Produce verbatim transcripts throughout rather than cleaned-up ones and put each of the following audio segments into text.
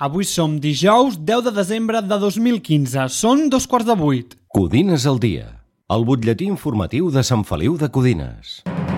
Avui som dijous deu de desembre de dos mil quinze. Són dos quarts de vuit. Codines al dia. El butlletí informatiu de Sant Feliu de Codines.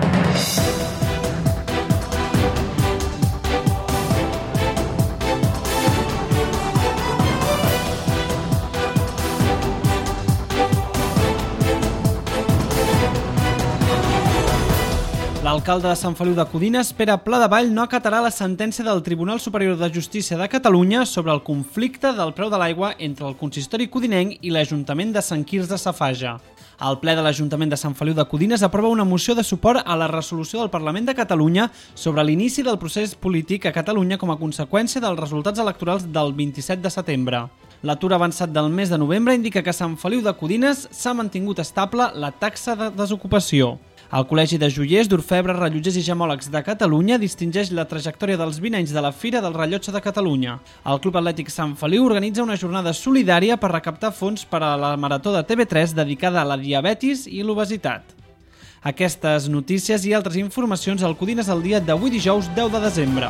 L'alcalde de Sant Feliu de Codines, Pere Pladevall, no acatarà la sentència del Tribunal Superior de Justícia de Catalunya sobre el conflicte del preu de l'aigua entre el consistori codinenc i l'Ajuntament de Sant Quirze Safaja. El ple de l'Ajuntament de Sant Feliu de Codines aprova una moció de suport a la resolució del Parlament de Catalunya sobre l'inici del procés polític a Catalunya com a conseqüència dels resultats electorals del vint-i-set de setembre. L'atur avançat del mes de novembre indica que a Sant Feliu de Codines s'ha mantingut estable la taxa de desocupació. El Col·legi de Joiers, d'Orfebres, Rellotgers i Gemòlegs de Catalunya distingeix la trajectòria dels vint anys de la Fira del Rellotge de Catalunya. El Club Atlètic Sant Feliu organitza una jornada solidària per recaptar fons per a la Marató de T V tres dedicada a la diabetis i l'obesitat. Aquestes notícies i altres informacions al Codines al dia d'avui dijous deu de desembre.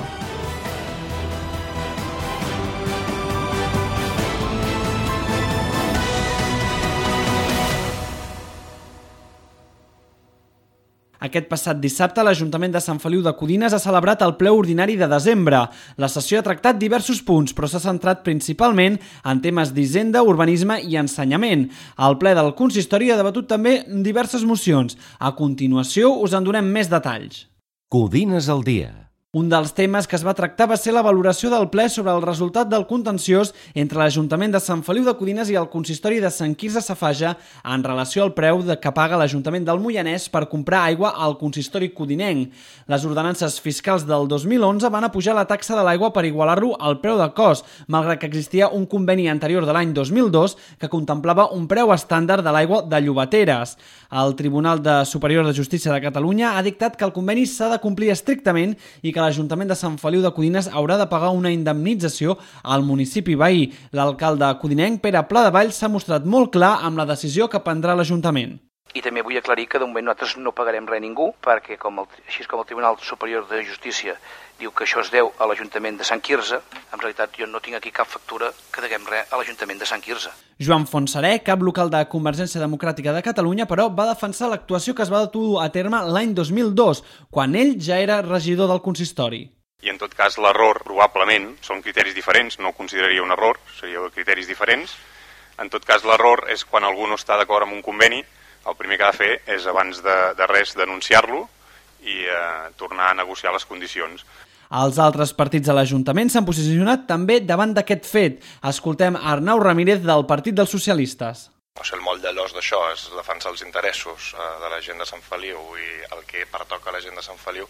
Aquest passat dissabte, l'Ajuntament de Sant Feliu de Codines ha celebrat el ple ordinari de desembre. La sessió ha tractat diversos punts, però s'ha centrat principalment en temes d'hisenda, urbanisme i ensenyament. El ple del consistori ha debatut també diverses mocions. A continuació, us en donem més detalls. Codines al dia. Un dels temes que es va tractar va ser la valoració del ple sobre el resultat del contenciós entre l'Ajuntament de Sant Feliu de Codines i el consistori de Sant Quirze Safaja en relació al preu que paga l'Ajuntament del Moianès per comprar aigua al consistori codinenc. Les ordenances fiscals del dos mil onze van apujar la taxa de l'aigua per igualar-lo al preu de cost, malgrat que existia un conveni anterior de l'any dos mil dos que contemplava un preu estàndard de l'aigua de llogateres. El Tribunal de Superior de Justícia de Catalunya ha dictat que el conveni s'ha de complir estrictament i que l'Ajuntament de Sant Feliu de Codines haurà de pagar una indemnització al municipi veí. L'alcalde codinenc, Pere Pladevall, s'ha mostrat molt clar amb la decisió que prendrà l'Ajuntament. I també vull aclarir que de moment nosaltres no pagarem res a ningú, perquè com el, així com el Tribunal Superior de Justícia diu que això es deu a l'Ajuntament de Sant Quirze, en realitat jo no tinc aquí cap factura que deguem res a l'Ajuntament de Sant Quirze. Joan Fontserè, cap local de Convergència Democràtica de Catalunya, però va defensar l'actuació que es va dur a terme l'any dos mil dos, quan ell ja era regidor del consistori. I en tot cas l'error probablement són criteris diferents, no ho consideraria un error, seria criteris diferents. En tot cas l'error és quan algú no està d'acord amb un conveni, el primer que ha de fer és abans de, de res denunciar-lo i eh, tornar a negociar les condicions. Els altres partits de l'Ajuntament s'han posicionat també davant d'aquest fet. Escoltem Arnau Ramírez del Partit dels Socialistes. O sigui, el moll de l'os d'això és defensar els interessos eh, de la gent de Sant Feliu i el que pertoca a la gent de Sant Feliu.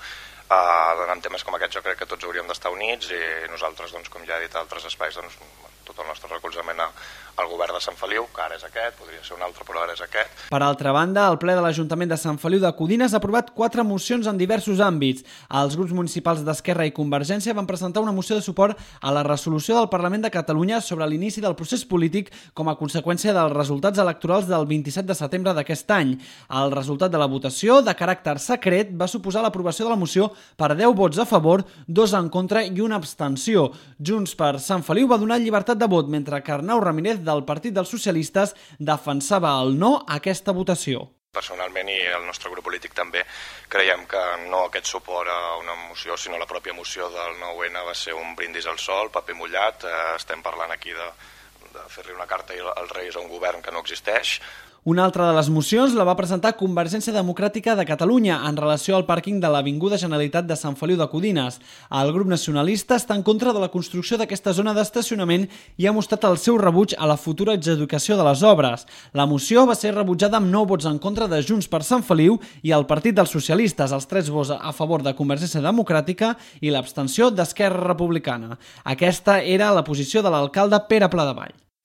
Eh, en temes com aquests jo crec que tots hauríem d'estar units i nosaltres, doncs, com ja he dit a altres espais, doncs, tot el nostre recolzament al govern de Sant Feliu, que ara és aquest, podria ser un altre, però ara és aquest. Per altra banda, el ple de l'Ajuntament de Sant Feliu de Codines ha aprovat quatre mocions en diversos àmbits. Els grups municipals d'Esquerra i Convergència van presentar una moció de suport a la resolució del Parlament de Catalunya sobre l'inici del procés polític com a conseqüència dels resultats electorals del vint-i-set de setembre d'aquest any. El resultat de la votació, de caràcter secret, va suposar l'aprovació de la moció per deu vots a favor, dos en contra i una abstenció. Junts per Sant Feliu va donar llibertat de vot, mentre que Arnau Ramírez del Partit dels Socialistes defensava el no a aquesta votació. Personalment i el nostre grup polític també creiem que no aquest suport a una moció, sinó la pròpia moció del nou ene va ser un brindis al sol, paper mullat. Eh, estem parlant aquí de, de fer-li una carta als Reis a un govern que no existeix. Una altra de les mocions la va presentar Convergència Democràtica de Catalunya en relació al pàrquing de l'Avinguda Generalitat de Sant Feliu de Codines. El grup nacionalista està en contra de la construcció d'aquesta zona d'estacionament i ha mostrat el seu rebuig a la futura adjudicació de les obres. La moció va ser rebutjada amb nou vots en contra de Junts per Sant Feliu i el Partit dels Socialistes, els tres vots a favor de Convergència Democràtica i l'abstenció d'Esquerra Republicana. Aquesta era la posició de l'alcalde Pere Pladevall.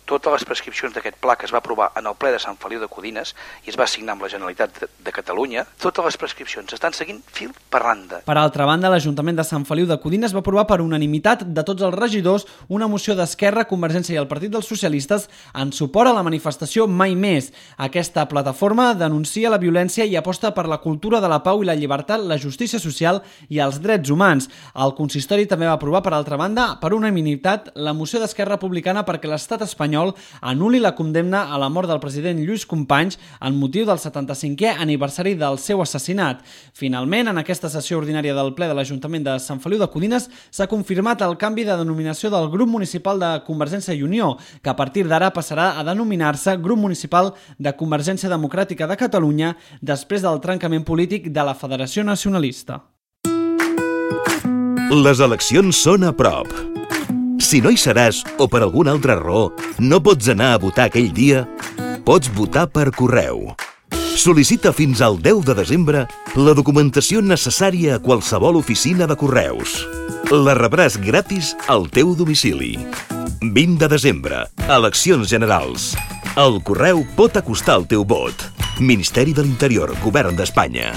totes les prescripcions d'aquest pla que es va aprovar en el ple de Sant Feliu de Codines i es va signar amb la Generalitat de, de Catalunya, totes les prescripcions estan seguint fil per randa. Per altra banda, l'Ajuntament de Sant Feliu de Codines va aprovar per unanimitat de tots els regidors una moció d'Esquerra, Convergència i el Partit dels Socialistes en suport a la manifestació Mai Més. Aquesta plataforma denuncia la violència i aposta per la cultura de la pau i la llibertat, la justícia social i els drets humans. El consistori també va aprovar, per altra banda, per unanimitat, la moció d'Esquerra Republicana perquè l'estat espanyol anul·li la condemna a la mort del president Lluís Companys en motiu del setanta-cinquè aniversari del seu assassinat. Finalment, en aquesta sessió ordinària del ple de l'Ajuntament de Sant Feliu de Codines s'ha confirmat el canvi de denominació del grup municipal de Convergència i Unió, que a partir d'ara passarà a denominar-se Grup Municipal de Convergència Democràtica de Catalunya després del trencament polític de la Federació Nacionalista. Les eleccions són a prop. Si no hi seràs o per alguna altra raó no pots anar a votar aquell dia, pots votar per correu. Sol·licita fins al deu de desembre la documentació necessària a qualsevol oficina de correus. La rebràs gratis al teu domicili. vint de desembre, eleccions generals. El correu pot acostar el teu vot. Ministeri de l'Interior, Govern d'Espanya.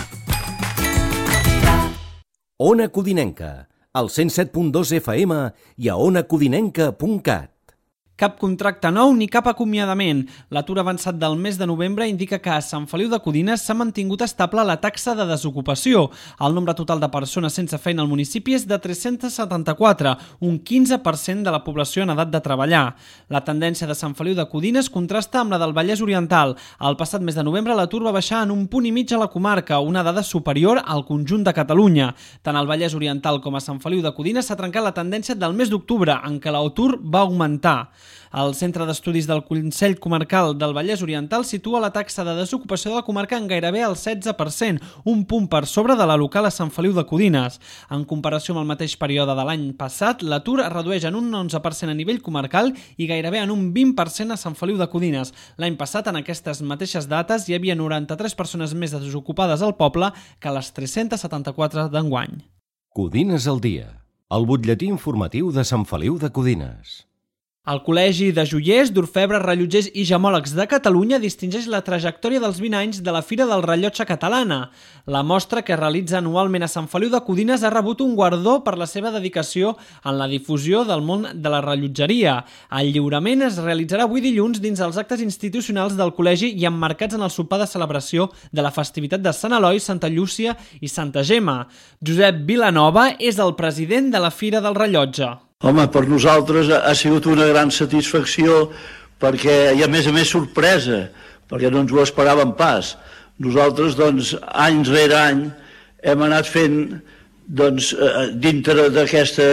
Ona Codinenca, al cent set punt dos F M i a ona codinenca punt cat. Cap contracte nou ni cap acomiadament. L'atur avançat del mes de novembre indica que a Sant Feliu de Codines s'ha mantingut estable la taxa de desocupació. El nombre total de persones sense feina al municipi és de tres-cents setanta-quatre, un quinze per cent de la població en edat de treballar. La tendència de Sant Feliu de Codines contrasta amb la del Vallès Oriental. El passat mes de novembre l'atur va baixar en un punt i mig a la comarca, una dada superior al conjunt de Catalunya. Tant al Vallès Oriental com a Sant Feliu de Codines s'ha trencat la tendència del mes d'octubre, en què l'atur va augmentar. El Centre d'Estudis del Consell Comarcal del Vallès Oriental situa la taxa de desocupació de la comarca en gairebé el setze per cent, un punt per sobre de la local a Sant Feliu de Codines. En comparació amb el mateix període de l'any passat, l'atur es redueix en un onze per cent a nivell comarcal i gairebé en un vint per cent a Sant Feliu de Codines. L'any passat, en aquestes mateixes dates, hi havia noranta-tres persones més desocupades al poble que les tres-cents setanta-quatre d'enguany. Codines al dia, el butlletí informatiu de Sant Feliu de Codines. El Col·legi de Joiers, d'Orfebres, Rellotgers i Gemòlegs de Catalunya distingeix la trajectòria dels vint anys de la Fira del Rellotge Catalana. La mostra, que es realitza anualment a Sant Feliu de Codines, ha rebut un guardó per la seva dedicació en la difusió del món de la rellotgeria. El lliurament es realitzarà avui dilluns dins els actes institucionals del col·legi i emmarcats en el sopar de celebració de la festivitat de Sant Eloi, Santa Llúcia i Santa Gemma. Josep Vilanova és el president de la Fira del Rellotge. Home, per nosaltres ha sigut una gran satisfacció perquè, i a més a més sorpresa, perquè no ens ho esperàvem pas. Nosaltres, doncs, any rere any hem anat fent, doncs, dintre d'aquesta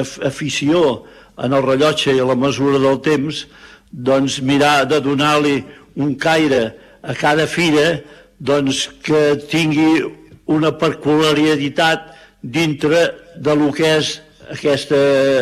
afició en el rellotge i a la mesura del temps, doncs, mirar de donar-li un caire a cada fira, doncs, que tingui una peculiaritat dintre de lo que és aquesta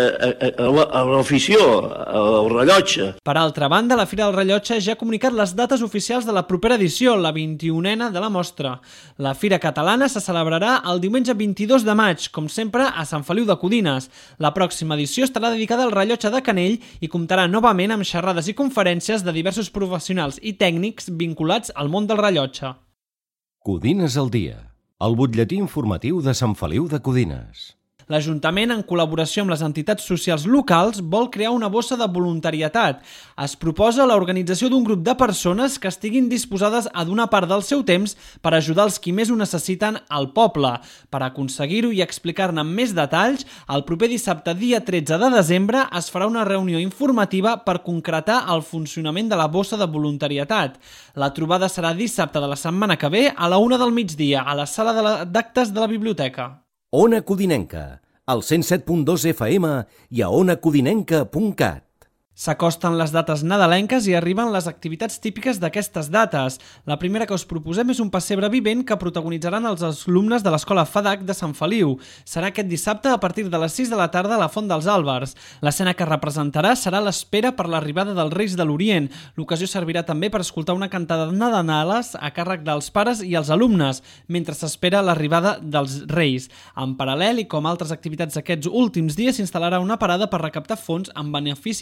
l'afició, el rellotge. Per altra banda, la Fira del Rellotge ja ha comunicat les dates oficials de la propera edició, la vint-i-unena de la mostra. La Fira Catalana se celebrarà el diumenge vint-i-dos de maig, com sempre, a Sant Feliu de Codines. La pròxima edició estarà dedicada al rellotge de Canell i comptarà novament amb xerrades i conferències de diversos professionals i tècnics vinculats al món del rellotge. Codines al dia, el butlletí informatiu de Sant Feliu de Codines. L'Ajuntament, en col·laboració amb les entitats socials locals, vol crear una bossa de voluntariatat. Es proposa l'organització d'un grup de persones que estiguin disposades a donar part del seu temps per ajudar els qui més ho necessiten al poble. Per aconseguir-ho i explicar-ne amb més detalls, el proper dissabte, dia tretze de desembre, es farà una reunió informativa per concretar el funcionament de la bossa de voluntariatat. La trobada serà dissabte de la setmana que ve a la una del migdia, a la sala d'actes de la biblioteca. Ona Codinenca, al cent set punt dos F M i a ona codinenca punt cat. S'acosten les dates nadalenques i arriben les activitats típiques d'aquestes dates. La primera que us proposem és un pessebre vivent que protagonitzaran els alumnes de l'Escola FADAC de Sant Feliu. Serà aquest dissabte a partir de les sis de la tarda a la Font dels Àlbers. L'escena que representarà serà l'espera per l'arribada dels Reis de l'Orient. L'ocasió servirà també per escoltar una cantada de nadales a càrrec dels pares i els alumnes, mentre s'espera l'arribada dels Reis. En paral·lel, i com altres activitats aquests últims dies, s'instal·larà una parada per recaptar fons en benefici de la Marató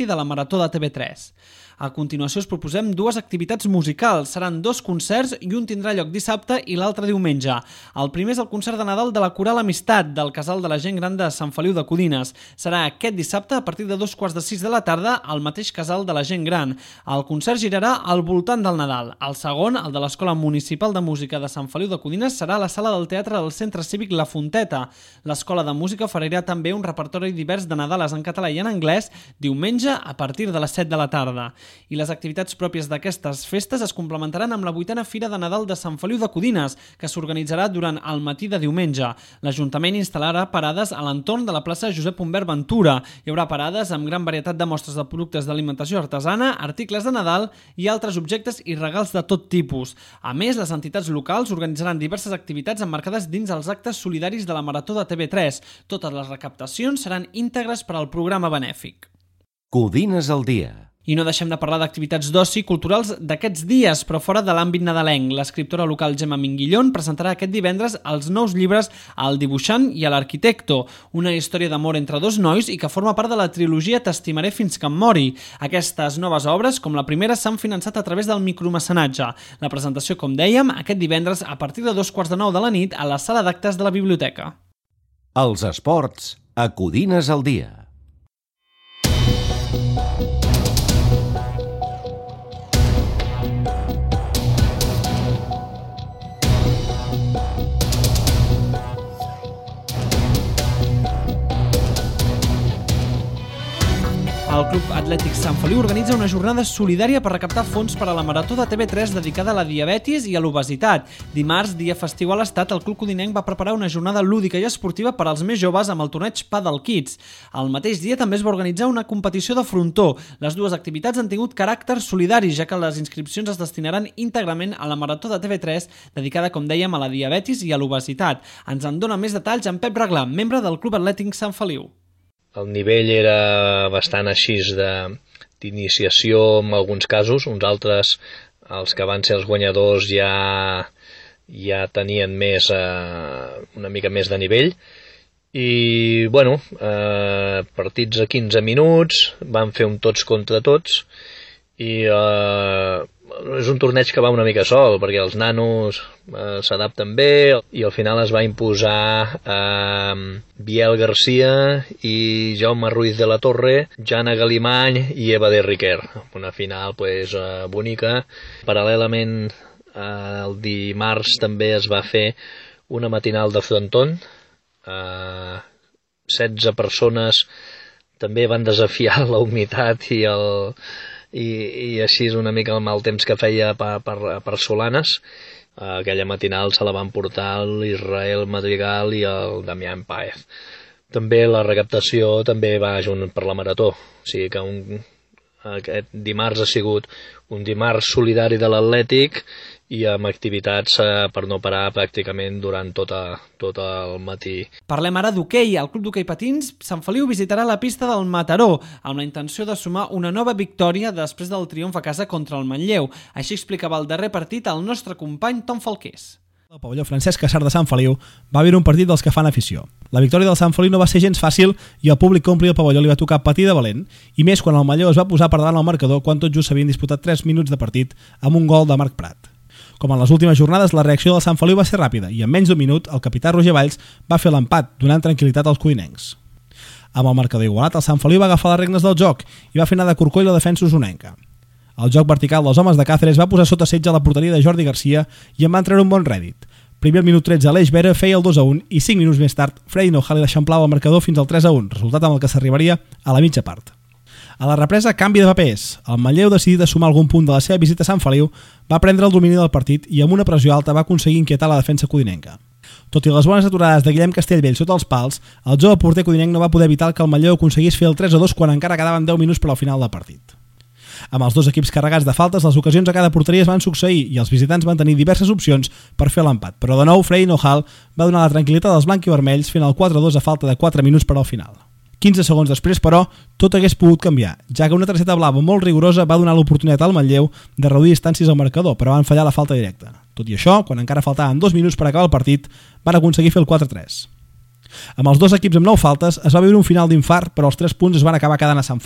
Marató de T V tres. A continuació us proposem dues activitats musicals. Seran dos concerts i un tindrà lloc dissabte i l'altre diumenge. El primer és el concert de Nadal de la Coral Amistat del Casal de la Gent Gran de Sant Feliu de Codines. Serà aquest dissabte a partir de dos quarts de sis de la tarda al mateix Casal de la Gent Gran. El concert girarà al voltant del Nadal. El segon, el de l'Escola Municipal de Música de Sant Feliu de Codines, serà a la sala del teatre del Centre Cívic La Fonteta. L'Escola de Música oferirà també un repertori divers de Nadales en català i en anglès diumenge a partir de les set de la tarda. I les activitats pròpies d'aquestes festes es complementaran amb la vuitena Fira de Nadal de Sant Feliu de Codines, que s'organitzarà durant el matí de diumenge. L'Ajuntament instal·larà parades a l'entorn de la plaça Josep Humbert Ventura. Hi haurà parades amb gran varietat de mostres de productes d'alimentació artesana, articles de Nadal i altres objectes i regals de tot tipus. A més, les entitats locals organitzaran diverses activitats emmarcades dins els actes solidaris de la Marató de T V tres. Totes les recaptacions seran íntegres per al programa benèfic. Codines al dia. I no deixem de parlar d'activitats d'oci culturals d'aquests dies, però fora de l'àmbit nadalenc. L'escriptora local Gemma Minguillón presentarà aquest divendres els nous llibres El dibuixant i l'Arquitecto, una història d'amor entre dos nois i que forma part de la trilogia T'estimaré fins que em mori. Aquestes noves obres, com la primera, s'han finançat a través del micromecenatge. La presentació, com dèiem, aquest divendres a partir de dos quarts de nou de la nit a la sala d'actes de la biblioteca. Els esports a Codines al dia. El Club Atlètic Sant Feliu organitza una jornada solidària per recaptar fons per a la Marató de T V tres dedicada a la diabetis i a l'obesitat. Dimarts, dia festiu a l'Estat, el Club Codinenc va preparar una jornada lúdica i esportiva per als més joves amb el torneig Paddle Kids. El mateix dia també es va organitzar una competició de frontó. Les dues activitats han tingut caràcter solidari, ja que les inscripcions es destinaran íntegrament a la Marató de T V tres dedicada, com dèiem, a la diabetis i a l'obesitat. Ens en dona més detalls en Pep Reglà, membre del Club Atlètic Sant Feliu. El nivell era bastant així d'iniciació en alguns casos, uns altres, els que van ser els guanyadors, ja, ja tenien més, eh, una mica més de nivell. I, bueno, eh, partits a quinze minuts, van fer un tots contra tots, i eh, és un torneig que va una mica sol, perquè els nanos eh, s'adapten bé, i al final es va imposar eh, Biel Garcia i Jaume Ruiz de la Torre, Jana Galimany i Eva de Riquer. Una final pues, eh, bonica. Paral·lelament, eh, el dimarts també es va fer una matinal de fronton. Eh, setze persones també van desafiar la humitat i el... I, i així és una mica el mal temps que feia per, per, per Solanes. Aquella matinal se la van portar l'Israel Madrigal i el Damián Páez. També la recaptació també va junt per la Marató, o sigui que un, aquest dimarts ha sigut un dimarts solidari de l'Atlètic i amb activitats eh, per no parar pràcticament durant tot, a, tot el matí. Parlem ara d'hoquei. El Club d'Hoquei Patins Sant Feliu visitarà la pista del Mataró amb la intenció de sumar una nova victòria després del triomf a casa contra el Manlleu. Així explicava el darrer partit el nostre company Tom Falqués. El pavelló Francesc Casar de Sant Feliu va viure un partit dels que fan afició. La victòria del Sant Feliu no va ser gens fàcil i el públic que omplia el pavelló li va tocar patir de valent, i més quan el Manlleu es va posar per davant al marcador quan tot just s'havien disputat tres minuts de partit amb un gol de Marc Prat. Com en les últimes jornades, la reacció del Sant Feliu va ser ràpida i en menys d'un minut el capità Roger Valls va fer l'empat, donant tranquil·litat als codinencs. Amb el marcador igualat, el Sant Feliu va agafar les regnes del joc i va fer anar de corcoll la defensa usonenca. El joc vertical dels homes de Càceres va posar sota setge la porteria de Jordi Garcia i en van treure un bon rèdit. Primer al minut tretze, Aleix Vera feia el dos a un i cinc minuts més tard, Freddy Nojal eixamplava el marcador fins al tres a un, resultat amb el que s'arribaria a la mitja part. A la represa, canvi de papers. El Manlleu, decidit a sumar algun punt de la seva visita a Sant Feliu, va prendre el domini del partit i amb una pressió alta va aconseguir inquietar la defensa codinenca. Tot i les bones aturades de Guillem Castellvell sota els pals, el jove porter codinenc no va poder evitar que el Manlleu aconseguís fer el tres a dos quan encara quedaven deu minuts per al final del partit. Amb els dos equips carregats de faltes, les ocasions a cada porteria es van succeir i els visitants van tenir diverses opcions per fer l'empat, però de nou Freddy Nojal va donar la tranquil·litat als blanc i vermells fent el quatre a dos a falta de quatre minuts per al final. quinze segons després, però, tot hagués pogut canviar, ja que una targeta blava molt rigorosa va donar l'oportunitat al Manlleu de reduir distàncies al marcador, però van fallar la falta directa. Tot i això, quan encara faltaven dos minuts per acabar el partit, van aconseguir fer el quatre a tres. Amb els dos equips amb nou faltes, es va viure un final d'infart, però els tres punts es van acabar quedant a Sant Feliu.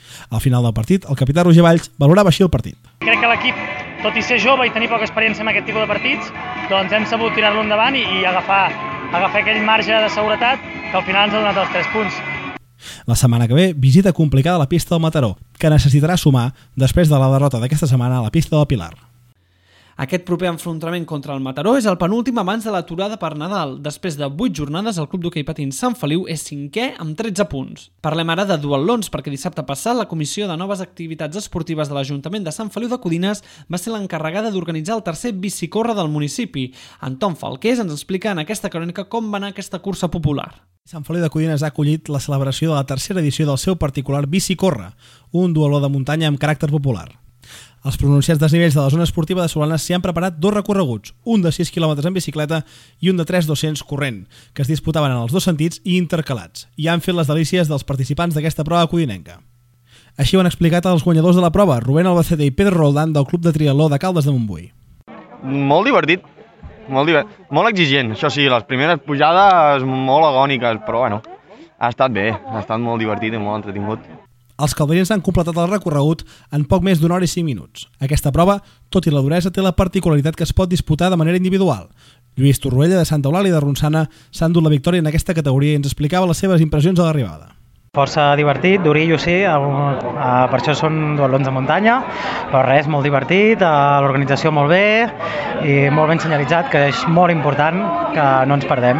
Al final del partit, el capità Roger Valls valorava així el partit. Crec que l'equip, tot i ser jove i tenir poca experiència en aquest tipus de partits, doncs hem sabut tirar-lo endavant i, i agafar, agafar aquell marge de seguretat que al final ens ha donat els tres punts. La setmana que ve, visita complicada a la pista del Mataró, que necessitarà sumar després de la derrota d'aquesta setmana a la pista del Pilar. Aquest proper enfrontament contra el Mataró és el penúltim abans de l'aturada per Nadal. Després de vuit jornades, el club d'hoquei patins Sant Feliu és cinquè amb tretze punts. Parlem ara de duatlons, perquè dissabte passat la Comissió de Noves Activitats Esportives de l'Ajuntament de Sant Feliu de Codines va ser l'encarregada d'organitzar el tercer bicicorre del municipi. Anton Falqués ens explica en aquesta crònica com va anar aquesta cursa popular. Sant Feliu de Codines ha acollit la celebració de la tercera edició del seu particular bicicorre, un duatló de muntanya amb caràcter popular. Els pronunciats desnivells de la zona esportiva de Solanes s'hi han preparat dos recorreguts, un de sis quilòmetres en bicicleta i un de tres mil dos-cents corrent, que es disputaven en els dos sentits i intercalats, i han fet les delícies dels participants d'aquesta prova codinenca. Així ho han explicat els guanyadors de la prova, Rubén Albacete i Pedro Roldán, del Club de Triatló de Caldes de Montbui. Molt divertit, molt, divert... molt exigent, això sí, les primeres pujades molt agòniques, però bueno, ha estat bé, ha estat molt divertit i molt entretingut. Els calderins han completat el recorregut en poc més d'una hora i cinc minuts. Aquesta prova, tot i la duresa, té la particularitat que es pot disputar de manera individual. Lluís Torroella, de Santa Eulàlia i de Ronçana, s'ha endut la victòria en aquesta categoria i ens explicava les seves impressions a l'arribada. Força divertit, durillo sí, per això són duatlons de muntanya, però res, molt divertit, l'organització molt bé i molt ben senyalitzat, que és molt important que no ens perdem.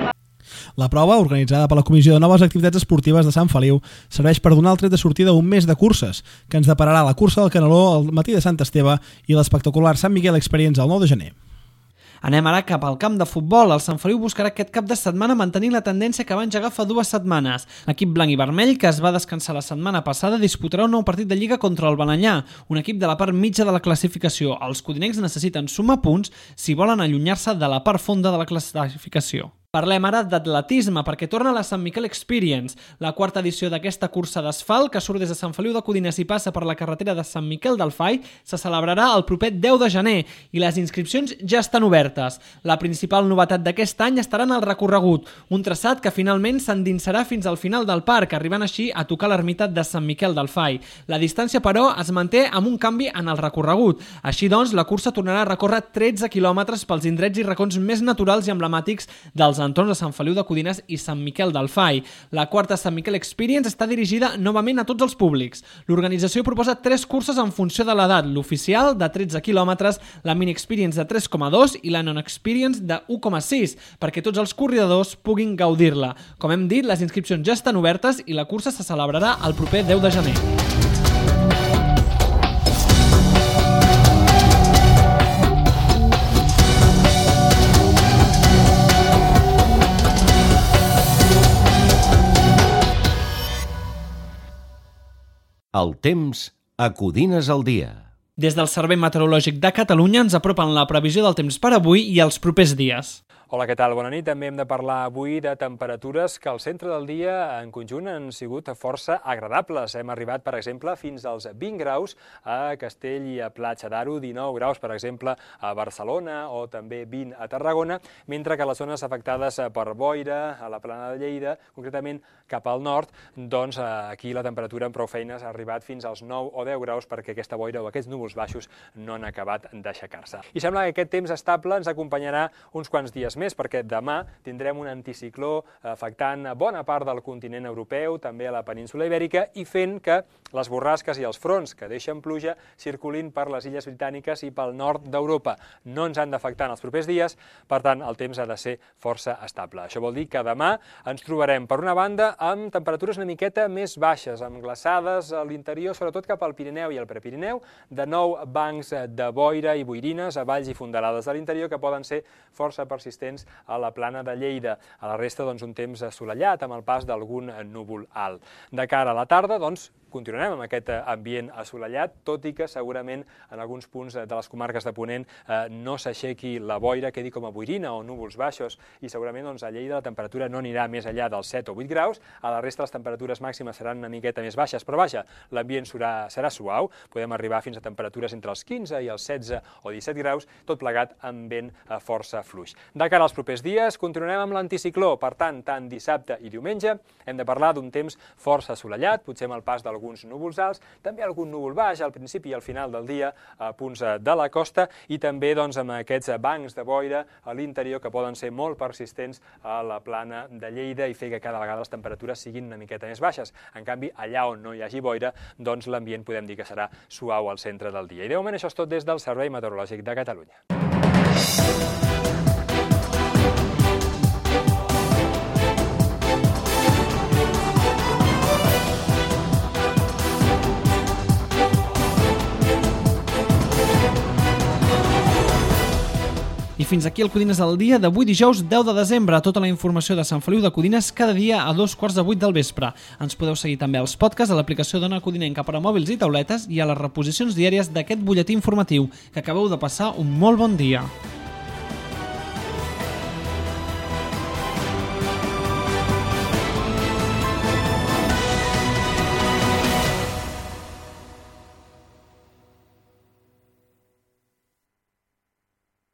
La prova, organitzada per la Comissió de Noves Activitats Esportives de Sant Feliu, serveix per donar el tret de sortida a un mes de curses, que ens depararà la cursa del Caneló al matí de Sant Esteve i l'espectacular Sant Miguel Experience el nou de gener. Anem ara cap al camp de futbol. El Sant Feliu buscarà aquest cap de setmana mantenir la tendència que va engegar fa dues setmanes. L'equip blanc i vermell, que es va descansar la setmana passada, disputarà un nou partit de Lliga contra el Balanyà, un equip de la part mitja de la classificació. Els codinencs necessiten sumar punts si volen allunyar-se de la part fonda de la classificació. Parlem ara d'atletisme, perquè torna la Sant Miquel Experience, la quarta edició d'aquesta cursa d'asfalt que surt des de Sant Feliu de Codines i passa per la carretera de Sant Miquel del Fai, se celebrarà el proper deu de gener i les inscripcions ja estan obertes. La principal novetat d'aquest any estarà en el recorregut, un traçat que finalment s'endinsarà fins al final del parc, arribant així a tocar l'ermitat de Sant Miquel del Fai. La distància, però, es manté amb un canvi en el recorregut. Així doncs, la cursa tornarà a recórrer tretze quilòmetres pels indrets i racons més naturals i emblemàtics dels entorns de Sant Feliu de Codines i Sant Miquel del Fai. La quarta Sant Miquel Experience està dirigida novament a tots els públics. L'organització proposa tres curses en funció de l'edat, l'oficial de tretze quilòmetres, la Mini Experience de tres coma dos i la Non Experience de u coma sis, perquè tots els corredors puguin gaudir-la. Com hem dit, les inscripcions ja estan obertes i la cursa se celebrarà el proper deu de gener. El temps a Codines al dia. Des del Servei Meteorològic de Catalunya ens apropen la previsió del temps per avui i els propers dies. Hola, què tal? Bona nit. També hem de parlar avui de temperatures que al centre del dia en conjunt han sigut força agradables. Hem arribat, per exemple, fins als vint graus a Castell i a Platja d'Aro, dinou graus, per exemple, a Barcelona o també vint a Tarragona, mentre que les zones afectades per boira, a la plana de Lleida, concretament cap al nord, doncs aquí la temperatura amb prou feines ha arribat fins als nou o deu graus perquè aquesta boira o aquests núvols baixos no han acabat d'aixecar-se. I sembla que aquest temps estable ens acompanyarà uns quants dies més, perquè demà tindrem un anticicló afectant bona part del continent europeu, també a la península ibèrica, i fent que les borrasques i els fronts que deixen pluja circulin per les illes britàniques i pel nord d'Europa. No ens han d'afectar en els propers dies, per tant, el temps ha de ser força estable. Això vol dir que demà ens trobarem, per una banda, amb temperatures una miqueta més baixes, amb glaçades a l'interior, sobretot cap al Pirineu i al Prepirineu, de nou bancs de boira i boirines a valls i fondalades de l'interior que poden ser força persistents a la plana de Lleida. A la resta, doncs, un temps assolellat amb el pas d'algun núvol alt. De cara a la tarda, doncs, continuarem amb aquest ambient assolellat, tot i que segurament en alguns punts de les comarques de Ponent eh, no s'aixequi la boira, quedi com a boirina o núvols baixos, i segurament doncs, a Lleida la temperatura no anirà més enllà dels set o vuit graus, a la resta les temperatures màximes seran una miqueta més baixes, però vaja, l'ambient serà, serà suau, podem arribar fins a temperatures entre els quinze i els setze o disset graus, tot plegat amb vent eh, força fluix. De cara als propers dies, continuarem amb l'anticicló, per tant, tant dissabte i diumenge hem de parlar d'un temps força assolellat, potser amb el pas d'algun alguns núvols alts, també algun núvol baix al principi i al final del dia a punts de la costa i també doncs, amb aquests bancs de boira a l'interior que poden ser molt persistents a la plana de Lleida i fer que cada vegada les temperatures siguin una miqueta més baixes. En canvi, allà on no hi hagi boira, doncs l'ambient podem dir que serà suau al centre del dia. I de moment això és tot des del Servei Meteorològic de Catalunya. I fins aquí el Codines del dia d'avui dijous deu de desembre. Tota la informació de Sant Feliu de Codines cada dia a dos quarts de vuit del vespre. Ens podeu seguir també als podcasts a l'aplicació d'Ona Codinenca per a mòbils i tauletes i a les reposicions diàries d'aquest butlletí informatiu. Que acabeu de passar un molt bon dia.